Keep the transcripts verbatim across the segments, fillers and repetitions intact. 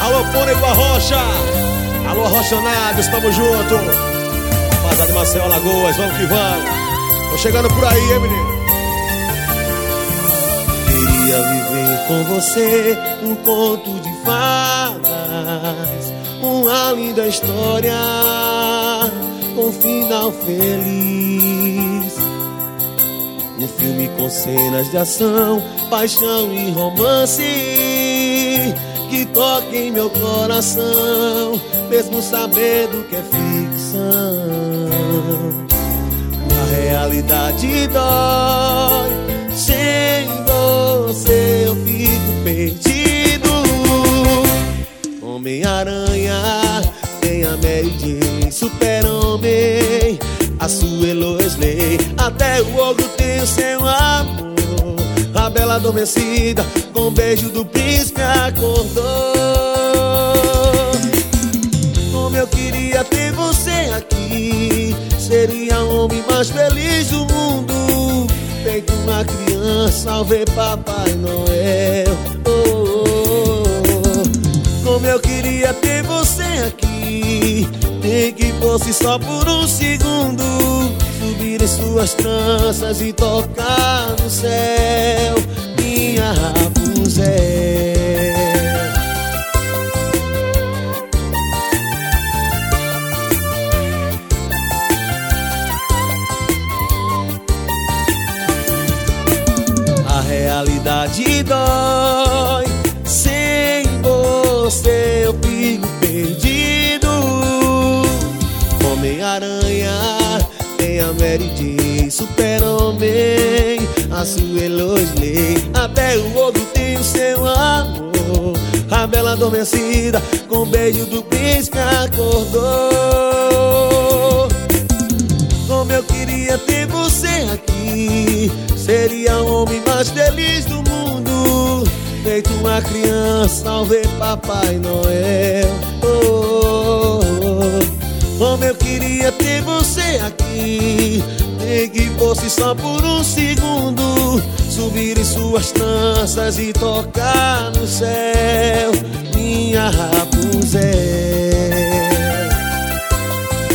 Alô, Pônei com a Rocha. Alô, Arrochonados, tamo junto. Rapaziada de Maceió, Alagoas, vamos que vamos. Tô chegando por aí, hein, menino. Queria viver com você um conto de fadas, uma linda história com final feliz. Um filme com cenas de ação, paixão e romance que toca em meu coração, mesmo sabendo que é ficção. A realidade dói, sem você eu fico perdido. Homem-Aranha, tem a Mary Jane, Super-Homem, a Sue Lois Lane, até o ogro tem o seu amor. A bela adormecida, com um beijo do príncipe acordou. Como eu queria ter você aqui, seria o homem mais feliz do mundo, feito uma criança ao ver Papai Noel. Oh, oh, oh. Como eu queria ter você aqui, nem que fosse só por um segundo, subir em suas tranças e tocar no céu, minha Rapunzel. A realidade dói, sem você eu fico perdido. Homem-Aranha, tem a Mary Jane, Super-Homem, a Sue Lois Lane, até o ogro tem o seu amor. A bela adormecida, com um beijo do príncipe acordou. Como eu queria ter você aqui, seria o homem mais feliz do mundo, feito uma criança ao ver Papai Noel. Oh, oh, oh. Como eu queria ter você aqui, nem que fosse só por um segundo, subir em suas tranças e tocar no céu, minha Rapunzel.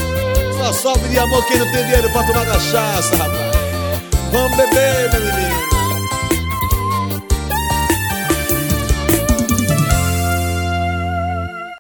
Só sofre de amor quem não tem dinheiro pra tomar cachaça, rapaz. Vamos beber, meu menino.